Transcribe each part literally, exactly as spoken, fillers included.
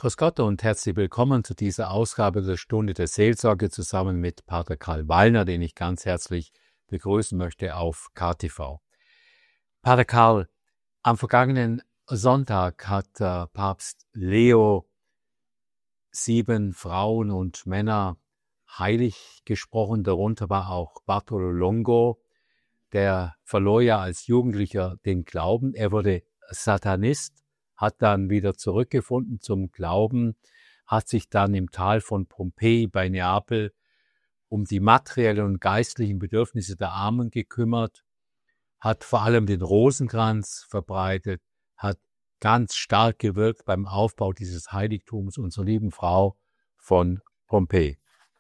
Grüß Gott und herzlich willkommen zu dieser Ausgabe der Stunde der Seelsorge zusammen mit Pater Karl Wallner, den ich ganz herzlich begrüßen möchte auf K T V. Pater Karl, am vergangenen Sonntag hat äh, Papst Leo sieben Frauen und Männer heilig gesprochen, darunter war auch Bartolo Longo, der verlor ja als Jugendlicher den Glauben, er wurde Satanist, hat dann wieder zurückgefunden zum Glauben, hat sich dann im Tal von Pompeji bei Neapel um die materiellen und geistlichen Bedürfnisse der Armen gekümmert, hat vor allem den Rosenkranz verbreitet, hat ganz stark gewirkt beim Aufbau dieses Heiligtums unserer lieben Frau von Pompeji.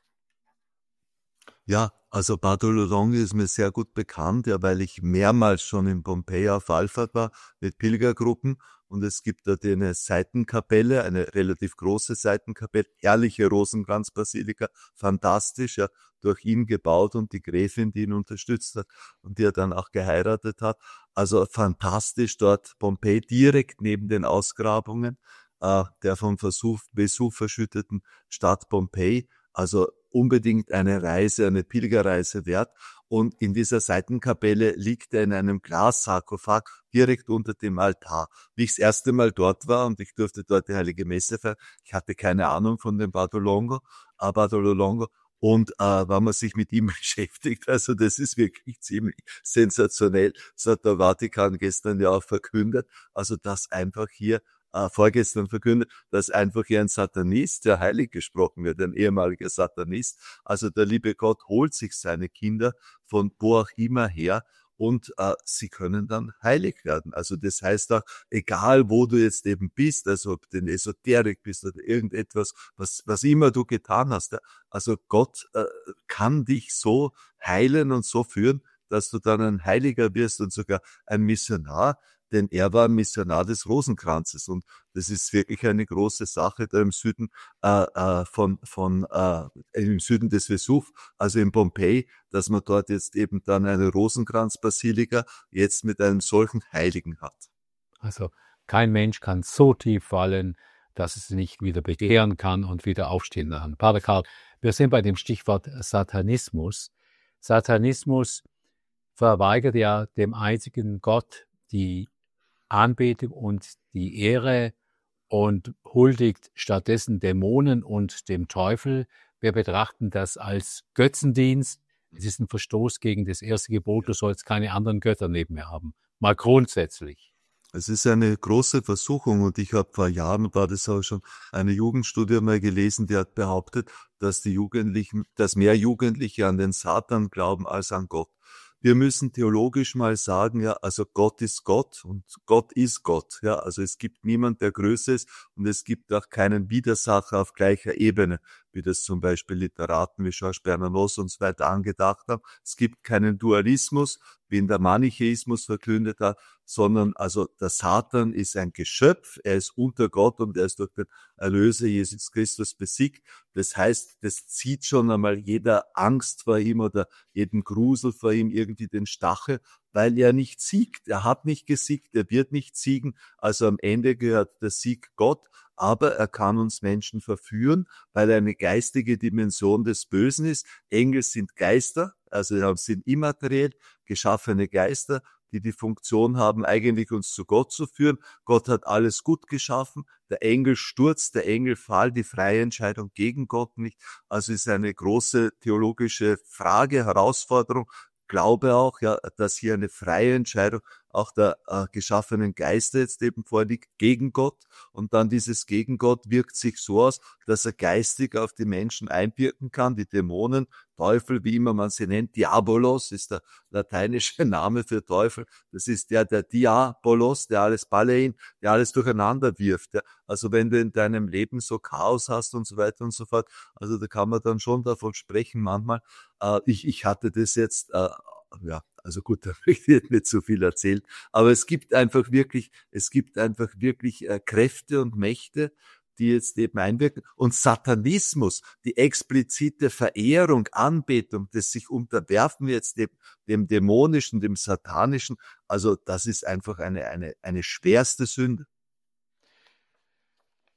Ja, also Bartolo Longo ist mir sehr gut bekannt, ja, weil ich mehrmals schon in Pompeji auf Wallfahrt war mit Pilgergruppen und es gibt dort eine Seitenkapelle, eine relativ große Seitenkapelle, herrliche Rosenkranzbasilika, fantastisch, ja, durch ihn gebaut und die Gräfin, die ihn unterstützt hat und die er dann auch geheiratet hat. Also fantastisch dort Pompeji, direkt neben den Ausgrabungen äh, der vom Vesuv, Vesuv verschütteten Stadt Pompeji. Also unbedingt eine Reise, eine Pilgerreise wert. Und in dieser Seitenkapelle liegt er in einem Glassarkophag direkt unter dem Altar. Wie ich das erste Mal dort war und ich durfte dort die Heilige Messe feiern, ich hatte keine Ahnung von dem Bartolo Longo, äh, Bartolo Longo. Und äh, wenn man sich mit ihm beschäftigt, also das ist wirklich ziemlich sensationell. Das hat der Vatikan gestern ja auch verkündet. Also dass einfach hier Äh, vorgestern verkündet, dass einfach hier ein Satanist, der heilig gesprochen wird, ein ehemaliger Satanist. Also der liebe Gott holt sich seine Kinder von wo auch immer her und äh, sie können dann heilig werden. Also das heißt auch, egal wo du jetzt eben bist, also ob du in Esoterik bist oder irgendetwas, was was immer du getan hast, ja, also Gott äh, kann dich so heilen und so führen, dass du dann ein Heiliger wirst und sogar ein Missionar, denn er war Missionar des Rosenkranzes und das ist wirklich eine große Sache da im Süden äh, äh, von von äh, im Süden des Vesuv, also in Pompeji, dass man dort jetzt eben dann eine Rosenkranzbasilika jetzt mit einem solchen Heiligen hat. Also kein Mensch kann so tief fallen, dass es nicht wieder bekehren kann und wieder aufstehen kann. Pater Karl, wir sind bei dem Stichwort Satanismus. Satanismus verweigert ja dem einzigen Gott die Anbetung und die Ehre und huldigt stattdessen Dämonen und dem Teufel. Wir betrachten das als Götzendienst. Es ist ein Verstoß gegen das erste Gebot, du sollst keine anderen Götter neben mir haben. Mal grundsätzlich. Es ist eine große Versuchung und ich habe vor Jahren, war das auch schon, eine Jugendstudie mal gelesen, die hat behauptet, dass die Jugendlichen, dass mehr Jugendliche an den Satan glauben als an Gott. Wir müssen theologisch mal sagen, ja, also Gott ist Gott und Gott ist Gott, ja, also es gibt niemand, der größer ist und es gibt auch keinen Widersacher auf gleicher Ebene, wie das zum Beispiel Literaten wie Georges Bernanos und so weiter angedacht haben. Es gibt keinen Dualismus, wie ihn der Manichäismus verkündet hat, sondern also der Satan ist ein Geschöpf, er ist unter Gott und er ist durch den Erlöser Jesus Christus besiegt. Das heißt, das zieht schon einmal jeder Angst vor ihm oder jeden Grusel vor ihm irgendwie den Stachel, weil er nicht siegt. Er hat nicht gesiegt, er wird nicht siegen. Also am Ende gehört der Sieg Gott, aber er kann uns Menschen verführen, weil er eine geistige Dimension des Bösen ist. Engel sind Geister, also sind immateriell geschaffene Geister, die die Funktion haben, eigentlich uns zu Gott zu führen. Gott hat alles gut geschaffen. Der Engel stürzt, der Engel fall, die freie Entscheidung gegen Gott nicht. Also ist eine große theologische Frage, Herausforderung. Glaube auch, ja, dass hier eine freie Entscheidung auch der äh, geschaffenen Geister jetzt eben vorliegt gegen Gott. Und dann dieses gegen Gott wirkt sich so aus, dass er geistig auf die Menschen einwirken kann, die Dämonen, Teufel, wie immer man sie nennt. Diabolos ist der lateinische Name für Teufel. Das ist der, der Diabolos, der alles Balein, der alles durcheinander wirft. Ja. Also wenn du in deinem Leben so Chaos hast und so weiter und so fort, also da kann man dann schon davon sprechen manchmal. Äh, ich, ich hatte das jetzt, äh, ja, also gut, da möchte ich jetzt nicht so viel erzählen, aber es gibt einfach wirklich, es gibt einfach wirklich äh, Kräfte und Mächte, die jetzt eben einwirken. Und Satanismus, die explizite Verehrung, Anbetung, das sich unterwerfen jetzt dem, dem Dämonischen, dem Satanischen, also das ist einfach eine, eine, eine schwerste Sünde.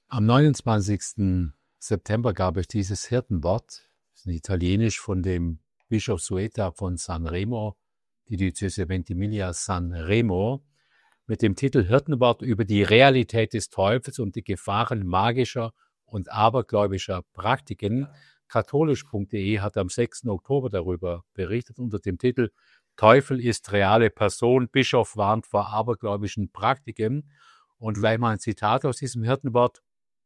Am neunundzwanzigsten September gab es dieses Hirtenwort, das ist italienisch von dem Bischof Sueta von San Remo, die Diözese Ventimiglia San Remo, mit dem Titel Hirtenwort über die Realität des Teufels und die Gefahren magischer und abergläubischer Praktiken. Katholisch punkt de hat am sechsten Oktober darüber berichtet unter dem Titel Teufel ist reale Person, Bischof warnt vor abergläubischen Praktiken. Und gleich mal ein Zitat aus diesem Hirtenwort.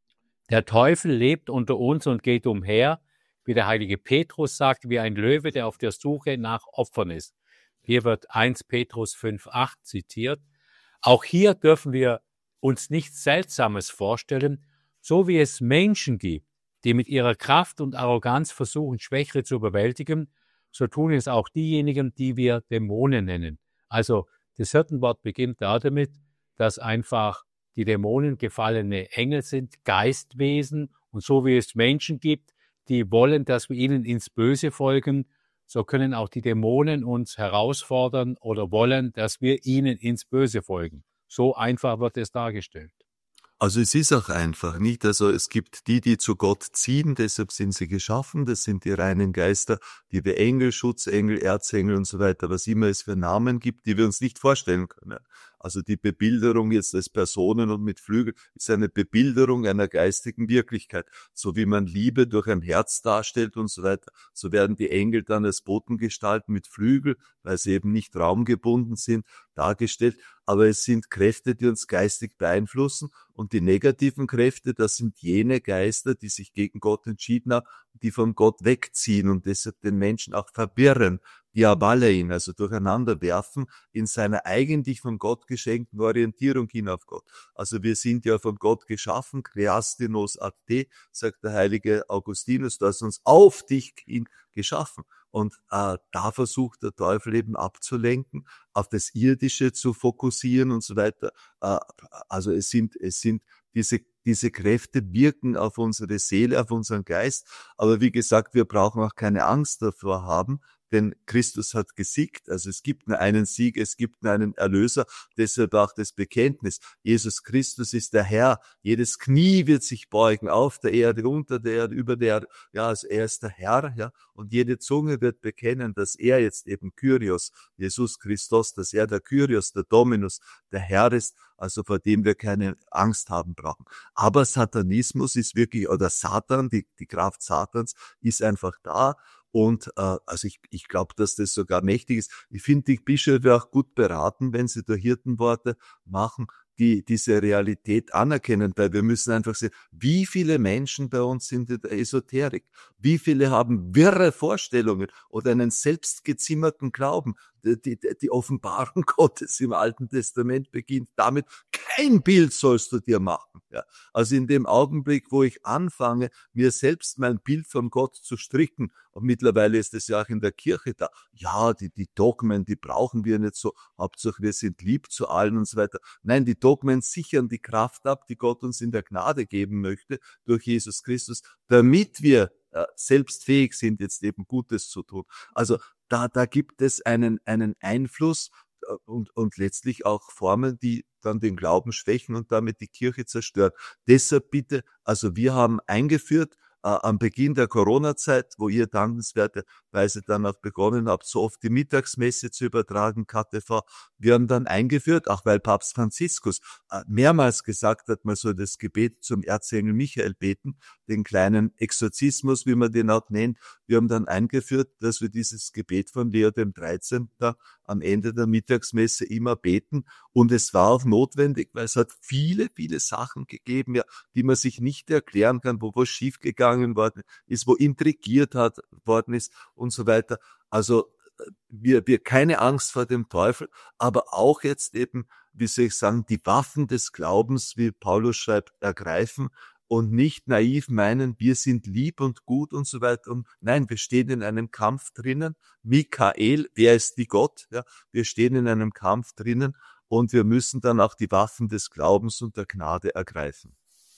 Der Teufel lebt unter uns und geht umher, wie der heilige Petrus sagt, wie ein Löwe, der auf der Suche nach Opfern ist. Hier wird erster Petrus fünf acht zitiert. Auch hier dürfen wir uns nichts Seltsames vorstellen, so wie es Menschen gibt, die mit ihrer Kraft und Arroganz versuchen, Schwächere zu überwältigen, so tun es auch diejenigen, die wir Dämonen nennen. Also das Hirtenwort beginnt da damit, dass einfach die Dämonen gefallene Engel sind, Geistwesen, und so wie es Menschen gibt, die wollen, dass wir ihnen ins Böse folgen, so können auch die Dämonen uns herausfordern oder wollen, dass wir ihnen ins Böse folgen. So einfach wird es dargestellt. Also es ist auch einfach, nicht? Also es gibt die, die zu Gott ziehen, deshalb sind sie geschaffen, das sind die reinen Geister, die wir Engel, Schutzengel, Erzengel und so weiter, was immer es für Namen gibt, die wir uns nicht vorstellen können. Also die Bebilderung jetzt als Personen und mit Flügeln ist eine Bebilderung einer geistigen Wirklichkeit. So wie man Liebe durch ein Herz darstellt und so weiter, so werden die Engel dann als Botengestalten mit Flügel, weil sie eben nicht raumgebunden sind, dargestellt. Aber es sind Kräfte, die uns geistig beeinflussen, und die negativen Kräfte, das sind jene Geister, die sich gegen Gott entschieden haben, die von Gott wegziehen und deshalb den Menschen auch verwirren, diabalein, also durcheinander werfen in seiner eigentlich von Gott geschenkten Orientierung hin auf Gott. Also wir sind ja von Gott geschaffen, creastinos ad te, sagt der heilige Augustinus, du hast uns auf dich hin geschaffen. Und äh, da versucht der Teufel eben abzulenken, auf das Irdische zu fokussieren und so weiter. Äh, also es sind, es sind diese, diese Kräfte wirken auf unsere Seele, auf unseren Geist. Aber wie gesagt, wir brauchen auch keine Angst davor haben, denn Christus hat gesiegt. Also es gibt nur einen Sieg, es gibt nur einen Erlöser, deshalb auch das Bekenntnis. Jesus Christus ist der Herr. Jedes Knie wird sich beugen, auf der Erde, unter der Erde, über der Erde. Ja, also er ist der Herr, ja. Und jede Zunge wird bekennen, dass er jetzt eben Kyrios, Jesus Christus, dass er der Kyrios, der Dominus, der Herr ist, also vor dem wir keine Angst haben brauchen. Aber Satanismus ist wirklich, oder Satan, die, die Kraft Satans ist einfach da. Und äh, also ich, ich glaube, dass das sogar mächtig ist. Ich finde, die Bischöfe auch gut beraten, wenn sie da Hirtenworte machen, die diese Realität anerkennen, weil wir müssen einfach sehen, wie viele Menschen bei uns sind in der Esoterik, wie viele haben wirre Vorstellungen oder einen selbstgezimmerten Glauben. Die, die, die Offenbarung Gottes im Alten Testament beginnt damit, kein Bild sollst du dir machen. Ja. Also in dem Augenblick, wo ich anfange, mir selbst mein Bild von Gott zu stricken, und mittlerweile ist es ja auch in der Kirche da, ja, die, die Dogmen, die brauchen wir nicht so, Hauptsache wir sind lieb zu allen und so weiter. Nein, die Dogmen sichern die Kraft ab, die Gott uns in der Gnade geben möchte, durch Jesus Christus, damit wir äh, selbst fähig sind, jetzt eben Gutes zu tun. Also da, da gibt es einen, einen Einfluss äh, und, und letztlich auch Formen, die dann den Glauben schwächen und damit die Kirche zerstören. Deshalb bitte, also wir haben eingeführt, äh, am Beginn der Corona-Zeit, wo ihr dankenswerterweise dann auch begonnen habt, so oft die Mittagsmesse zu übertragen, K T V. Wir haben dann eingeführt, auch weil Papst Franziskus äh, mehrmals gesagt hat, man soll das Gebet zum Erzengel Michael beten, den kleinen Exorzismus, wie man den auch nennt. Wir haben dann eingeführt, dass wir dieses Gebet von Leo dem dreizehnten da am Ende der Mittagsmesse immer beten. Und es war auch notwendig, weil es hat viele, viele Sachen gegeben, ja, die man sich nicht erklären kann, wo was schiefgegangen worden ist, wo intrigiert hat worden ist und so weiter. Also wir, wir keine Angst vor dem Teufel, aber auch jetzt eben, wie soll ich sagen, die Waffen des Glaubens, wie Paulus schreibt, ergreifen und nicht naiv meinen, wir sind lieb und gut und so weiter. Und nein, wir stehen in einem Kampf drinnen. Michael, wer ist wie Gott? Ja, wir stehen in einem Kampf drinnen und wir müssen dann auch die Waffen des Glaubens und der Gnade ergreifen.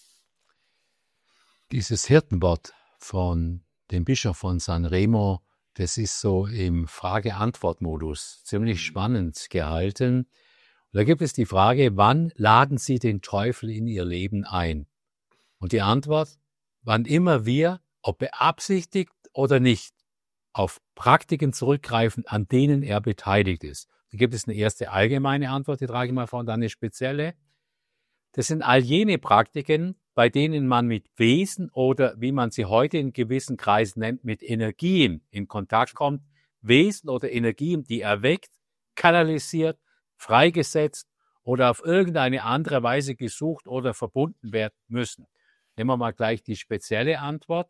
Dieses Hirtenwort von dem Bischof von San Remo, das ist so im Frage-Antwort-Modus ziemlich spannend gehalten. Und da gibt es die Frage, wann laden Sie den Teufel in Ihr Leben ein? Und die Antwort, wann immer wir, ob beabsichtigt oder nicht, auf Praktiken zurückgreifen, an denen er beteiligt ist. Da gibt es eine erste allgemeine Antwort, die trage ich mal vor, und dann eine spezielle. Das sind all jene Praktiken, bei denen man mit Wesen oder, wie man sie heute in gewissen Kreisen nennt, mit Energien in Kontakt kommt. Wesen oder Energien, die erweckt, kanalisiert, freigesetzt oder auf irgendeine andere Weise gesucht oder verbunden werden müssen. Nehmen wir mal gleich die spezielle Antwort.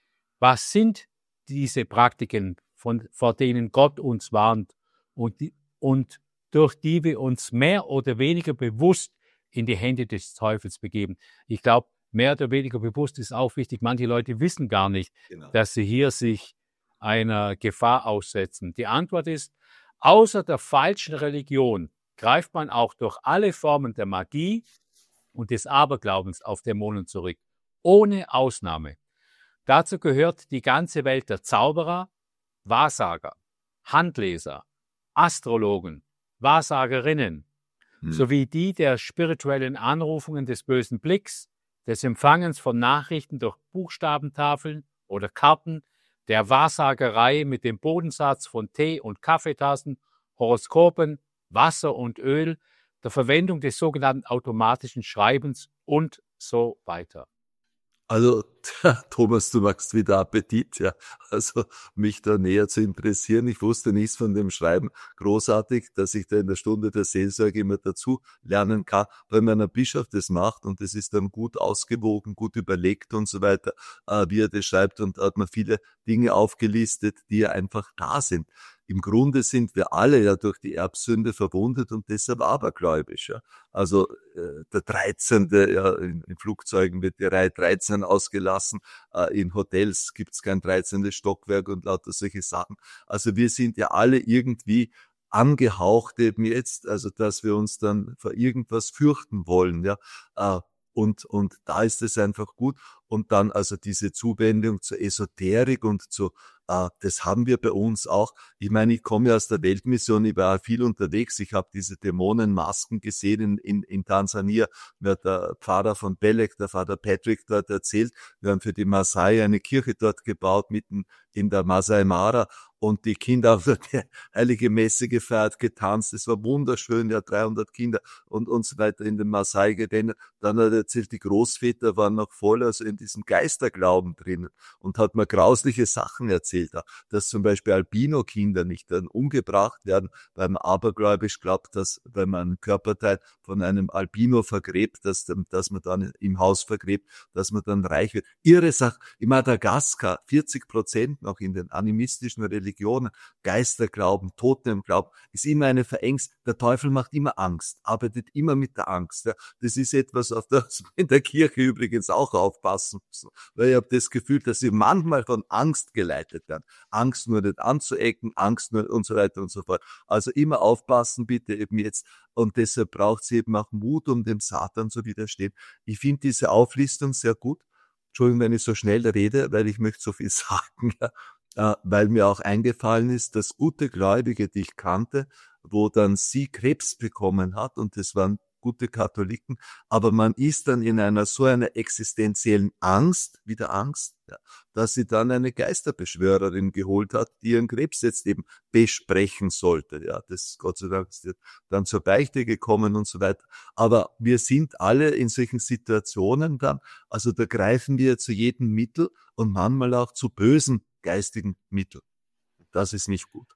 Was sind diese Praktiken, von, vor denen Gott uns warnt und, die, und durch die wir uns mehr oder weniger bewusst in die Hände des Teufels begeben? Ich glaube, mehr oder weniger bewusst ist auch wichtig. Manche Leute wissen gar nicht, genau, dass sie hier sich einer Gefahr aussetzen. Die Antwort ist, außer der falschen Religion greift man auch durch alle Formen der Magie und des Aberglaubens auf Dämonen zurück. Ohne Ausnahme. Dazu gehört die ganze Welt der Zauberer, Wahrsager, Handleser, Astrologen, Wahrsagerinnen, hm. sowie die der spirituellen Anrufungen des bösen Blicks, des Empfangens von Nachrichten durch Buchstabentafeln oder Karten, der Wahrsagerei mit dem Bodensatz von Tee- und Kaffeetassen, Horoskopen, Wasser und Öl, der Verwendung des sogenannten automatischen Schreibens und so weiter. Also, Thomas, du machst wieder Appetit, ja. Also, mich da näher zu interessieren. Ich wusste nichts von dem Schreiben. Großartig, dass ich da in der Stunde der Seelsorge immer dazu lernen kann, weil mein Bischof das macht und das ist dann gut ausgewogen, gut überlegt und so weiter, äh, wie er das schreibt, und da hat man viele Dinge aufgelistet, die ja einfach da sind. Im Grunde sind wir alle ja durch die Erbsünde verwundet und deshalb abergläubisch. Ja. Also äh, der dreizehnte Ja, in, in Flugzeugen wird die Reihe dreizehn ausgelassen, äh, in Hotels gibt's kein dreizehntes Stockwerk und lauter solche Sachen. Also wir sind ja alle irgendwie angehaucht eben jetzt, also dass wir uns dann vor irgendwas fürchten wollen. Ja. Äh, Und, und da ist es einfach gut. Und dann also diese Zuwendung zur Esoterik und zu, äh, das haben wir bei uns auch. Ich meine, ich komme ja aus der Weltmission, ich war viel unterwegs. Ich habe diese Dämonenmasken gesehen in, in, in Tansania. Mir hat der Pfarrer von Belek, der Vater Patrick, dort erzählt, wir haben für die Maasai eine Kirche dort gebaut, mitten in der Masai Mara. Und die Kinder haben die heilige Messe gefeiert, getanzt. Es war wunderschön, ja, dreihundert Kinder und, und so weiter in den Maasai-Gedenken. Dann hat er erzählt, die Großväter waren noch voll also in diesem Geisterglauben drinnen und hat mir grausliche Sachen erzählt, dass zum Beispiel Albino-Kinder nicht dann umgebracht werden, weil man abergläubisch glaubt, dass wenn man einen Körperteil von einem Albino vergräbt, dass, dass man dann im Haus vergräbt, dass man dann reich wird. Irre Sache. In Madagaskar vierzig Prozent noch in den animistischen Religionen, Geisterglauben, Totemglauben, ist immer eine Verängst. Der Teufel macht immer Angst, arbeitet immer mit der Angst. Ja. Das ist etwas, auf das wir in der Kirche übrigens auch aufpassen müssen. Weil ich habe das Gefühl, dass sie manchmal von Angst geleitet werden. Angst nur nicht anzuecken, Angst nur und so weiter und so fort. Also immer aufpassen bitte eben jetzt. Und deshalb braucht es eben auch Mut, um dem Satan zu widerstehen. Ich finde diese Auflistung sehr gut. Entschuldigung, wenn ich so schnell rede, weil ich möchte so viel sagen, ja. Äh, weil mir auch eingefallen ist, dass gute Gläubige, die ich kannte, wo dann sie Krebs bekommen hat, und das waren gute Katholiken, aber man ist dann in einer so einer existenziellen Angst, wieder Angst, ja, dass sie dann eine Geisterbeschwörerin geholt hat, die ihren Krebs jetzt eben besprechen sollte. Ja, das Gott sei Dank ist dann zur Beichte gekommen und so weiter. Aber wir sind alle in solchen Situationen dann, also da greifen wir zu jedem Mittel und manchmal auch zu bösen geistigen Mitteln. Das ist nicht gut.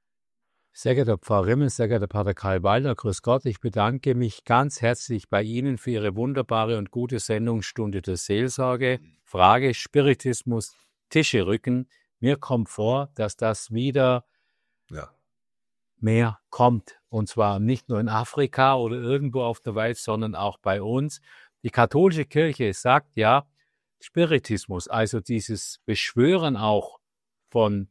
Sehr geehrter Pfarrer Rimmel, sehr geehrter Pater Karl Wallner, grüß Gott, ich bedanke mich ganz herzlich bei Ihnen für Ihre wunderbare und gute Sendung Stunde der Seelsorge. Frage Spiritismus, Tische rücken. Mir kommt vor, dass das wieder ja. mehr kommt. Und zwar nicht nur in Afrika oder irgendwo auf der Welt, sondern auch bei uns. Die katholische Kirche sagt ja, Spiritismus, also dieses Beschwören auch von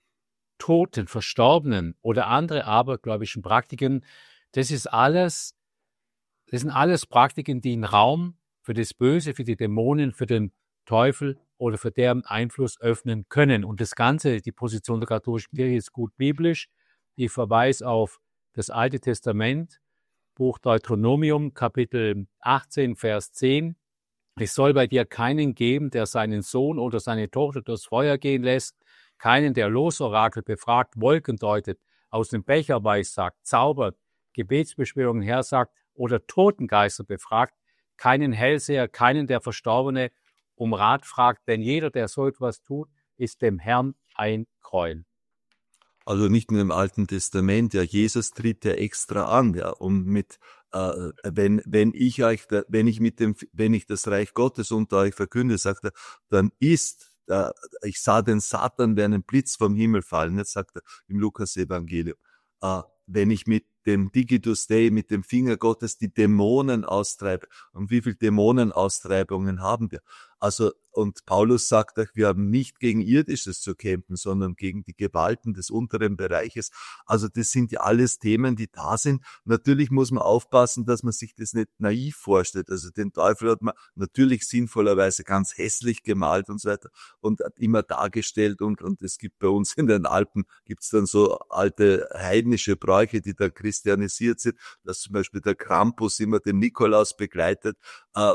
Toten, Verstorbenen oder andere abergläubischen Praktiken, das ist alles, das sind alles Praktiken, die einen Raum für das Böse, für die Dämonen, für den Teufel oder für deren Einfluss öffnen können. Und das Ganze, die Position der katholischen Kirche ist gut biblisch. Ich verweise auf das Alte Testament, Buch Deuteronomium, Kapitel achtzehn, Vers zehn. Es soll bei dir keinen geben, der seinen Sohn oder seine Tochter durchs Feuer gehen lässt, keinen, der Losorakel befragt, Wolken deutet, aus dem Becher weissagt, zaubert, Gebetsbeschwörungen hersagt oder Totengeister befragt, keinen Hellseher, keinen, der Verstorbene um Rat fragt, denn jeder, der so etwas tut, ist dem Herrn ein Gräuel. Also nicht nur im Alten Testament, ja, Jesus tritt ja extra an, ja, um mit, äh, wenn, wenn ich euch, wenn ich mit dem, wenn ich das Reich Gottes unter euch verkünde, sagt er, dann ist, äh, ich sah den Satan wie einen Blitz vom Himmel fallen, jetzt sagt er im Lukas-Evangelium, äh, wenn ich mit dem Digitus Dei, mit dem Finger Gottes die Dämonen austreibe. Und wie viele Dämonenaustreibungen haben wir? Also, und Paulus sagt euch, wir haben nicht gegen Irdisches zu kämpfen, sondern gegen die Gewalten des unteren Bereiches. Also das sind ja alles Themen, die da sind. Natürlich muss man aufpassen, dass man sich das nicht naiv vorstellt. Also den Teufel hat man natürlich sinnvollerweise ganz hässlich gemalt und so weiter und immer dargestellt. Und, und es gibt bei uns in den Alpen, gibt's dann so alte heidnische Bräuche, die da christianisiert sind, dass zum Beispiel der Krampus immer den Nikolaus begleitet. Äh,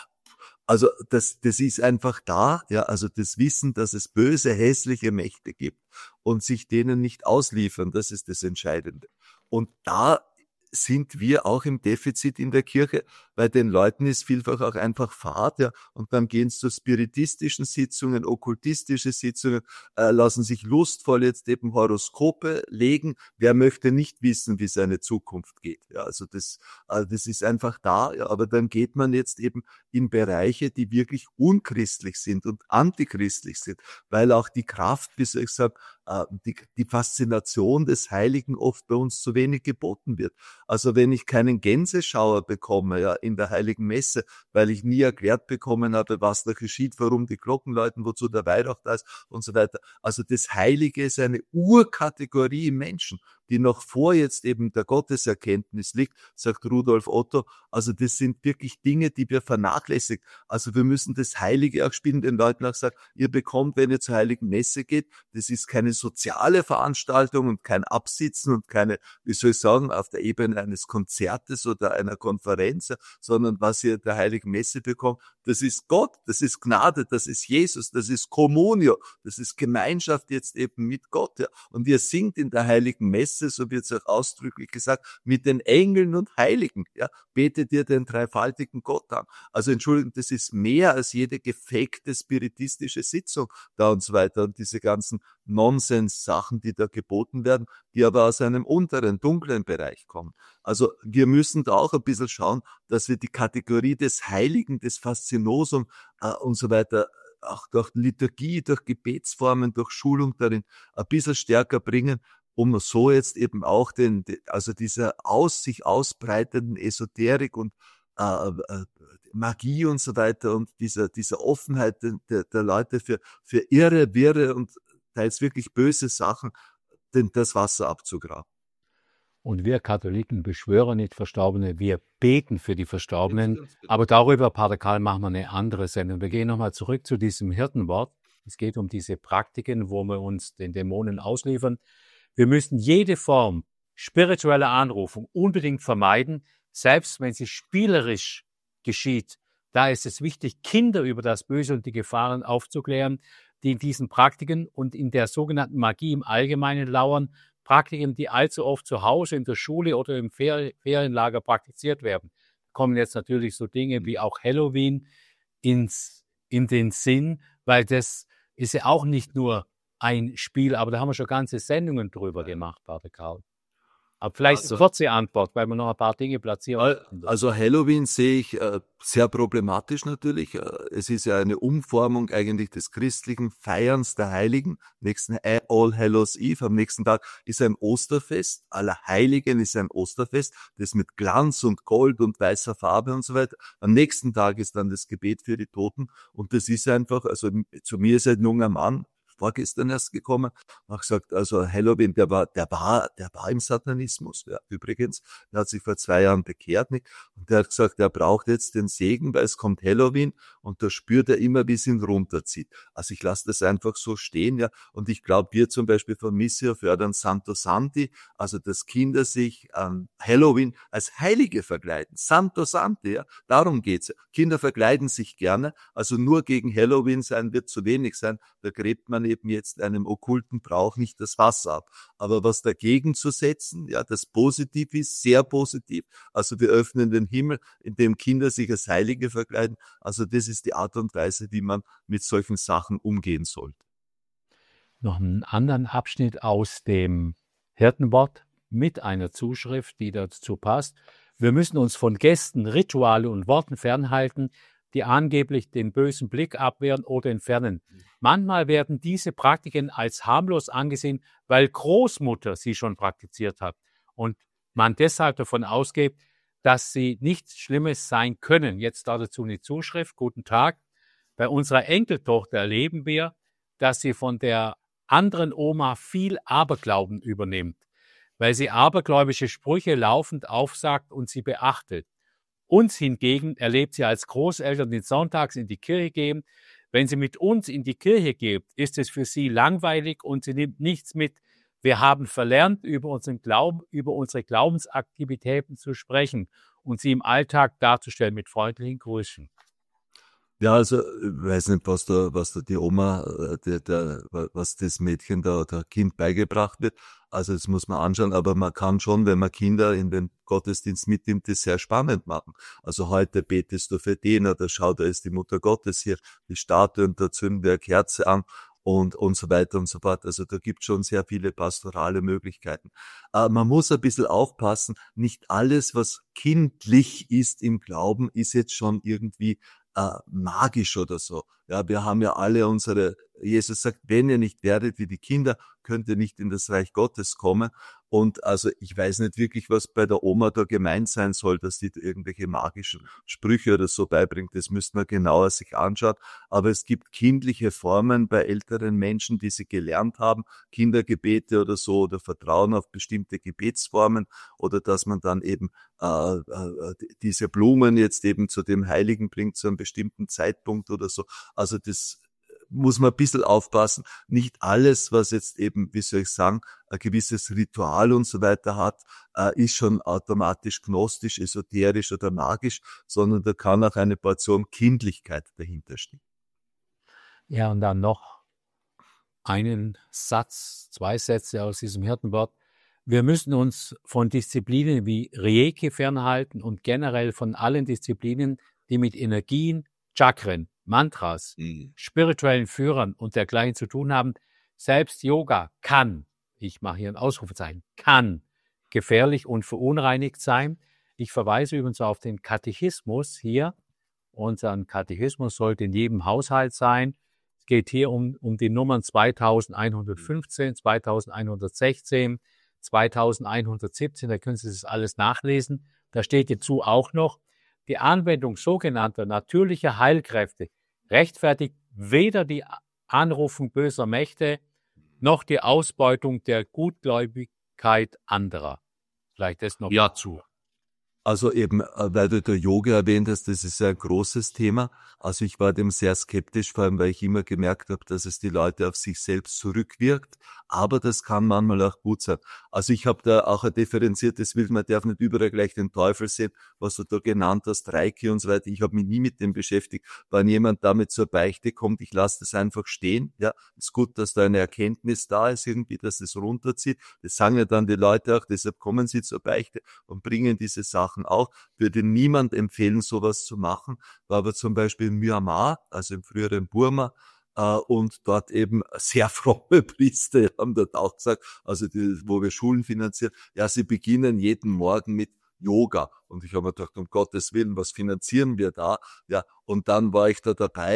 Also das, das ist einfach da, ja, also das Wissen, dass es böse, hässliche Mächte gibt und sich denen nicht ausliefern, das ist das Entscheidende. Und da sind wir auch im Defizit in der Kirche, weil den Leuten ist vielfach auch einfach Fahrt, ja, und dann gehen sie zu spiritistischen Sitzungen, okkultistische Sitzungen, äh, lassen sich lustvoll jetzt eben Horoskope legen. Wer möchte nicht wissen, wie seine Zukunft geht? Ja, also das, äh, das ist einfach da, ja, aber dann geht man jetzt eben in Bereiche, die wirklich unchristlich sind und antichristlich sind, weil auch die Kraft, wie soll ich sagen, äh, die, die Faszination des Heiligen oft bei uns zu wenig geboten wird. Also wenn ich keinen Gänseschauer bekomme, ja, in der Heiligen Messe, weil ich nie erklärt bekommen habe, was da geschieht, warum die Glocken läuten, wozu der Weihrauch da ist und so weiter. Also das Heilige ist eine Urkategorie im Menschen, die noch vor jetzt eben der Gotteserkenntnis liegt, sagt Rudolf Otto. Also das sind wirklich Dinge, die wir vernachlässigen. Also wir müssen das Heilige auch spielen, den Leuten auch sagen, ihr bekommt, wenn ihr zur Heiligen Messe geht, das ist keine soziale Veranstaltung und kein Absitzen und keine, wie soll ich sagen, auf der Ebene eines Konzertes oder einer Konferenz, sondern was ihr der Heiligen Messe bekommt, das ist Gott, das ist Gnade, das ist Jesus, das ist Communio, das ist Gemeinschaft jetzt eben mit Gott. Ja. Und ihr singt in der Heiligen Messe, so wird es auch ausdrücklich gesagt, mit den Engeln und Heiligen. Ja. Betet ihr den dreifaltigen Gott an. Also Entschuldigung, das ist mehr als jede gefakte spiritistische Sitzung da und so weiter. Und diese ganzen Nonsens-Sachen, die da geboten werden, die aber aus einem unteren, dunklen Bereich kommen. Also wir müssen da auch ein bisschen schauen, dass wir die Kategorie des Heiligen, des Faszinosum äh, und so weiter auch durch Liturgie, durch Gebetsformen, durch Schulung darin ein bisschen stärker bringen, um so jetzt eben auch den, also dieser aus sich ausbreitenden Esoterik und äh, äh, Magie und so weiter und dieser, dieser Offenheit der, der Leute für, für irre, wirre und teils wirklich böse Sachen, denn das Wasser abzugraben. Und wir Katholiken beschwören nicht Verstorbene, wir beten für die Verstorbenen. Aber darüber, Pater Karl, machen wir eine andere Sendung. Wir gehen nochmal zurück zu diesem Hirtenwort. Es geht um diese Praktiken, wo wir uns den Dämonen ausliefern. Wir müssen jede Form spiritueller Anrufung unbedingt vermeiden, selbst wenn sie spielerisch geschieht. Da ist es wichtig, Kinder über das Böse und die Gefahren aufzuklären, die in diesen Praktiken und in der sogenannten Magie im Allgemeinen lauern. Praktiken, die allzu oft zu Hause, in der Schule oder im Ferienlager praktiziert werden. Da kommen jetzt natürlich so Dinge wie auch Halloween ins, in den Sinn, weil das ist ja auch nicht nur ein Spiel, aber da haben wir schon ganze Sendungen drüber gemacht, Pater Karl. Aber vielleicht also, kurze Antwort, weil wir noch ein paar Dinge platzieren. Also Halloween sehe ich äh, sehr problematisch natürlich. Es ist ja eine Umformung eigentlich des christlichen Feierns der Heiligen. Nächsten All Hallows Eve, am nächsten Tag ist ein Osterfest. Aller Heiligen ist ein Osterfest, das mit Glanz und Gold und weißer Farbe und so weiter. Am nächsten Tag ist dann das Gebet für die Toten. Und das ist einfach, also zu mir ist ein junger Mann, vorgestern erst gekommen, hat gesagt, also Halloween, der war, der war, der war im Satanismus, ja, übrigens, der hat sich vor zwei Jahren bekehrt, nicht? Und der hat gesagt, er braucht jetzt den Segen, weil es kommt Halloween und da spürt er immer, wie es ihn runterzieht. Also ich lasse das einfach so stehen, ja, und ich glaube, wir zum Beispiel von Missio fördern Santo Santi, also dass Kinder sich an Halloween als Heilige verkleiden. Santo Santi, ja, darum geht's. Kinder verkleiden sich gerne, also nur gegen Halloween sein wird zu wenig sein, da gräbt man eben jetzt einem okkulten Brauch nicht das Wasser ab. Aber was dagegen zu setzen, ja, das positiv ist, sehr positiv, also wir öffnen den Himmel, indem Kinder sich als Heilige verkleiden, also das ist die Art und Weise, wie man mit solchen Sachen umgehen sollte. Noch einen anderen Abschnitt aus dem Hirtenwort mit einer Zuschrift, die dazu passt. Wir müssen uns von Gästen, Rituale und Worten fernhalten, die angeblich den bösen Blick abwehren oder entfernen. Manchmal werden diese Praktiken als harmlos angesehen, weil Großmutter sie schon praktiziert hat und man deshalb davon ausgeht, dass sie nichts Schlimmes sein können. Jetzt dazu eine Zuschrift. Guten Tag. Bei unserer Enkeltochter erleben wir, dass sie von der anderen Oma viel Aberglauben übernimmt, weil sie abergläubische Sprüche laufend aufsagt und sie beachtet. Uns hingegen erlebt sie als Großeltern, die sonntags in die Kirche gehen. Wenn sie mit uns in die Kirche geht, ist es für sie langweilig und sie nimmt nichts mit. Wir haben verlernt, über unseren Glauben, über unsere Glaubensaktivitäten zu sprechen und sie im Alltag darzustellen mit freundlichen Grüßen. Ja, also, ich weiß nicht, was da, was da die Oma, der, der, was das Mädchen da, der Kind beigebracht wird. Also, das muss man anschauen, aber man kann schon, wenn man Kinder in den Gottesdienst mitnimmt, das sehr spannend machen. Also, heute betest du für den oder schau, da ist die Mutter Gottes hier, die Statue und da zünden wir eine Kerze an. Und, und so weiter und so fort. Also da gibt es schon sehr viele pastorale Möglichkeiten. Äh, man muss ein bisschen aufpassen, nicht alles, was kindlich ist im Glauben, ist jetzt schon irgendwie äh, magisch oder so. Ja, wir haben ja alle unsere, Jesus sagt, wenn ihr nicht werdet wie die Kinder, könnt ihr nicht in das Reich Gottes kommen. Und also ich weiß nicht wirklich, was bei der Oma da gemeint sein soll, dass die irgendwelche magischen Sprüche oder so beibringt. Das müsste man genauer sich anschauen. Aber es gibt kindliche Formen bei älteren Menschen, die sie gelernt haben, Kindergebete oder so, oder Vertrauen auf bestimmte Gebetsformen, oder dass man dann eben äh, äh, diese Blumen jetzt eben zu dem Heiligen bringt, zu einem bestimmten Zeitpunkt oder so. Also das muss man ein bisschen aufpassen. Nicht alles, was jetzt eben, wie soll ich sagen, ein gewisses Ritual und so weiter hat, äh, ist schon automatisch gnostisch, esoterisch oder magisch, sondern da kann auch eine Portion Kindlichkeit dahinter stehen. Ja, und dann noch einen Satz, zwei Sätze aus diesem Hirtenwort. Wir müssen uns von Disziplinen wie Reiki fernhalten und generell von allen Disziplinen, die mit Energien, Chakren, Mantras, mhm. spirituellen Führern und dergleichen zu tun haben. Selbst Yoga kann, ich mache hier ein Ausrufezeichen, kann gefährlich und verunreinigt sein. Ich verweise übrigens auf den Katechismus hier. Unser Katechismus sollte in jedem Haushalt sein. Es geht hier um, um die Nummern zweitausendeinhundertfünfzehn, zweitausendeinhundertsechzehn, zweitausendeinhundertsiebzehn. Da können Sie das alles nachlesen. Da steht dazu auch noch, die Anwendung sogenannter natürlicher Heilkräfte rechtfertigt weder die Anrufung böser Mächte noch die Ausbeutung der Gutgläubigkeit anderer. Vielleicht das noch ja. dazu. Also eben, weil du der Yoga erwähnt hast, das ist ja ein großes Thema. Also ich war dem sehr skeptisch, vor allem weil ich immer gemerkt habe, dass es die Leute auf sich selbst zurückwirkt. Aber das kann manchmal auch gut sein. Also ich habe da auch ein differenziertes Bild. Man darf nicht überall gleich den Teufel sehen, was du da genannt hast, Reiki und so weiter. Ich habe mich nie mit dem beschäftigt. Wenn jemand damit zur Beichte kommt, ich lasse das einfach stehen. Ja, ist gut, dass da eine Erkenntnis da ist, irgendwie, dass es runterzieht. Das sagen ja dann die Leute auch, deshalb kommen sie zur Beichte und bringen diese Sachen auch. Würde niemand empfehlen, sowas zu machen. War aber zum Beispiel in Myanmar, also im früheren Burma, und dort eben sehr fromme Priester haben dort auch gesagt, also die, wo wir Schulen finanzieren, ja, sie beginnen jeden Morgen mit Yoga. Und ich habe mir gedacht, um Gottes Willen, was finanzieren wir da? Ja, und dann war ich da dabei.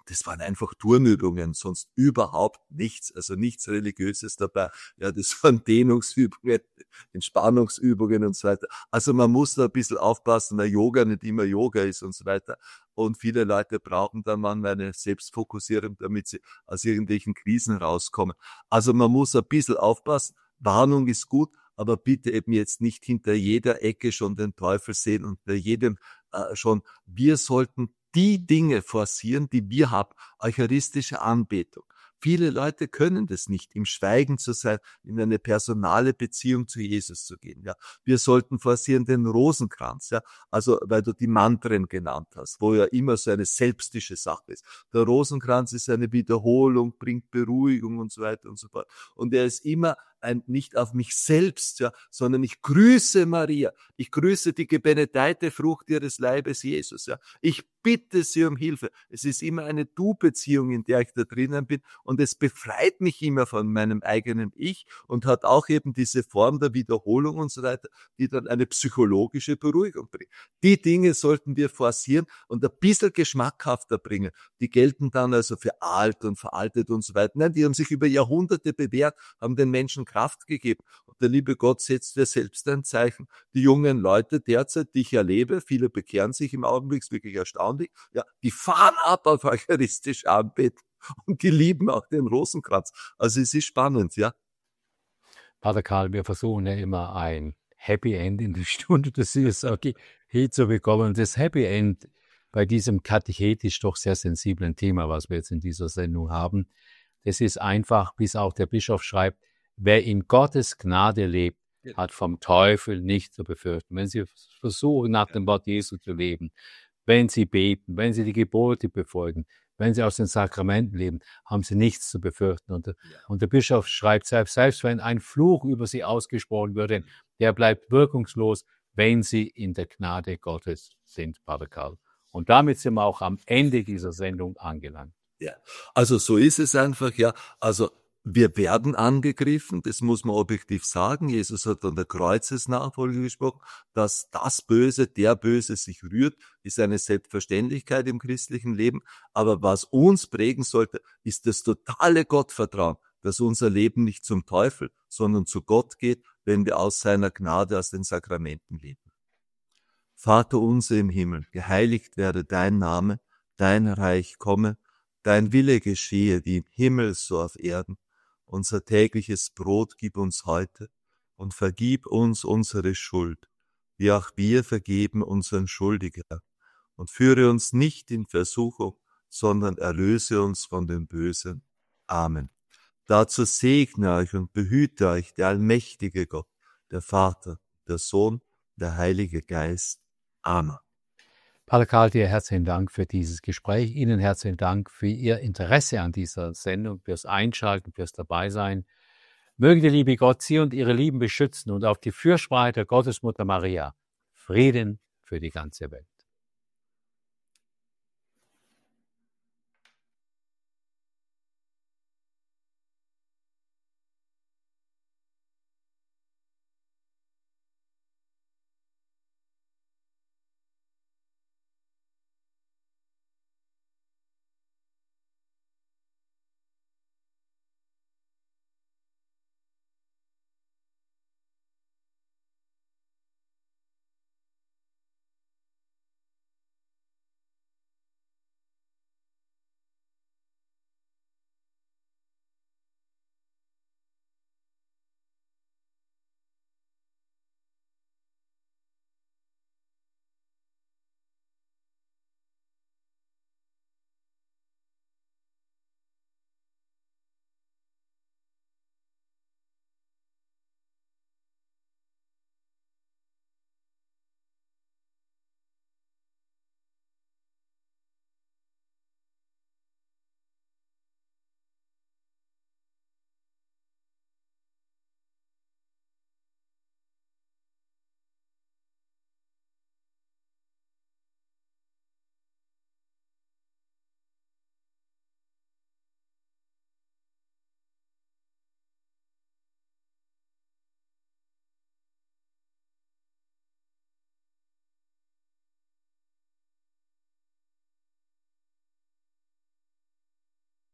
das waren einfach Turnübungen, sonst überhaupt nichts, also nichts Religiöses dabei. Ja, das waren Dehnungsübungen, Entspannungsübungen und so weiter. Also man muss da ein bisschen aufpassen, weil Yoga nicht immer Yoga ist und so weiter. Und viele Leute brauchen dann manchmal eine Selbstfokussierung, damit sie aus irgendwelchen Krisen rauskommen. Also man muss ein bisschen aufpassen. Warnung ist gut, aber bitte eben jetzt nicht hinter jeder Ecke schon den Teufel sehen und bei jedem äh, schon. Wir sollten die Dinge forcieren, die wir haben. Eucharistische Anbetung. Viele Leute können das nicht, im Schweigen zu sein, in eine personale Beziehung zu Jesus zu gehen. Ja, wir sollten forcieren den Rosenkranz, ja, also weil du die Mantren genannt hast, wo ja immer so eine selbstische Sache ist. Der Rosenkranz ist eine Wiederholung, bringt Beruhigung und so weiter und so fort. Und er ist immer ein, nicht auf mich selbst, ja, sondern ich grüße Maria, ich grüße die gebenedeite Frucht ihres Leibes Jesus, ja. Ich bitte sie um Hilfe. Es ist immer eine Du-Beziehung, in der ich da drinnen bin, und es befreit mich immer von meinem eigenen Ich und hat auch eben diese Form der Wiederholung und so weiter, die dann eine psychologische Beruhigung bringt. Die Dinge sollten wir forcieren und ein bisschen geschmackhafter bringen. Die gelten dann also für alt und veraltet und so weiter. Nein, die haben sich über Jahrhunderte bewährt, haben den Menschen Kraft gegeben. Und der liebe Gott setzt ja selbst ein Zeichen. Die jungen Leute derzeit, die ich erlebe, viele bekehren sich im Augenblick, ist wirklich erstaunlich, ja, die fahren ab auf eucharistische Anbetung und die lieben auch den Rosenkranz. Also es ist spannend, ja. Pater Karl, wir versuchen ja immer ein Happy End in der Stunde des Seelsorge hinzubekommen. Und das Happy End bei diesem katechetisch doch sehr sensiblen Thema, was wir jetzt in dieser Sendung haben, das ist einfach, bis auch der Bischof schreibt, wer in Gottes Gnade lebt, hat vom Teufel nichts zu befürchten. Wenn Sie versuchen, nach dem Wort Jesu zu leben, wenn Sie beten, wenn Sie die Gebote befolgen, wenn Sie aus den Sakramenten leben, haben Sie nichts zu befürchten. Und, ja. und der Bischof schreibt selbst, selbst wenn ein Fluch über Sie ausgesprochen würde, der bleibt wirkungslos, wenn Sie in der Gnade Gottes sind, Pater Karl. Und damit sind wir auch am Ende dieser Sendung angelangt. Ja, also so ist es einfach, ja. Also wir werden angegriffen, das muss man objektiv sagen. Jesus hat an der Kreuzesnachfolge gesprochen, dass das Böse, der Böse sich rührt, ist eine Selbstverständlichkeit im christlichen Leben. Aber was uns prägen sollte, ist das totale Gottvertrauen, dass unser Leben nicht zum Teufel, sondern zu Gott geht, wenn wir aus seiner Gnade, aus den Sakramenten leben. Vater unser im Himmel, geheiligt werde dein Name, dein Reich komme, dein Wille geschehe, wie im Himmel so auf Erden. Unser tägliches Brot gib uns heute und vergib uns unsere Schuld, wie auch wir vergeben unseren Schuldigen. Und führe uns nicht in Versuchung, sondern erlöse uns von dem Bösen. Amen. Dazu segne euch und behüte euch der allmächtige Gott, der Vater, der Sohn, der Heilige Geist. Amen. Pater Karl, dir herzlichen Dank für dieses Gespräch. Ihnen herzlichen Dank für Ihr Interesse an dieser Sendung, fürs Einschalten, fürs Dabeisein. Möge der liebe Gott Sie und Ihre Lieben beschützen und auf die Fürsprache der Gottesmutter Maria Frieden für die ganze Welt.